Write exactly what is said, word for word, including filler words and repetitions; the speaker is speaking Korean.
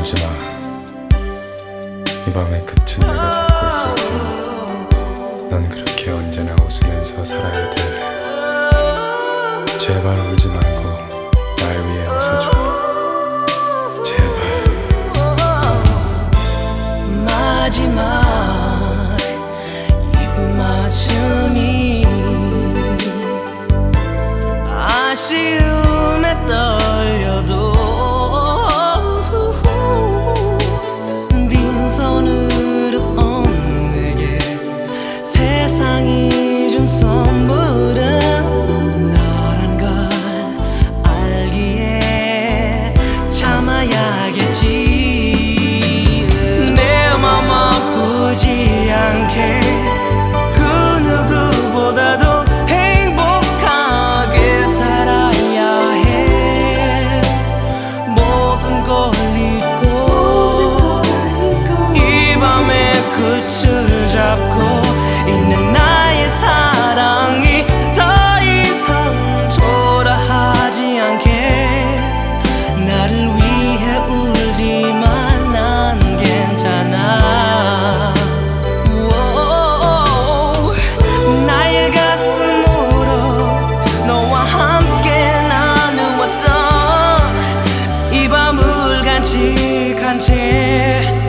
울지마. 이 밤의 끝은 내가 잡고 있을 테니 넌 그렇게 언제나 웃으면서 살아야 돼. 제발 울지 말고 날 위해 웃어줘. 제발. 마지막 입맞춤이 아쉬움에 떨려도 빈손으로 온 내게 세상이 준 선물은 너란 걸 알기에 참아야겠지. 내 맘 아프지 않게 그 누구보다도 행복하게 살아야 해. 모든 걸 잊고 이 밤의 끝을 잡고 있는 나의 사랑이 더 이상 초라하지 않게 나를 위해 울지만 난 괜찮아. 우오, 나의 가슴으로 너와 함께 나누었던 이 밤을 간직한 채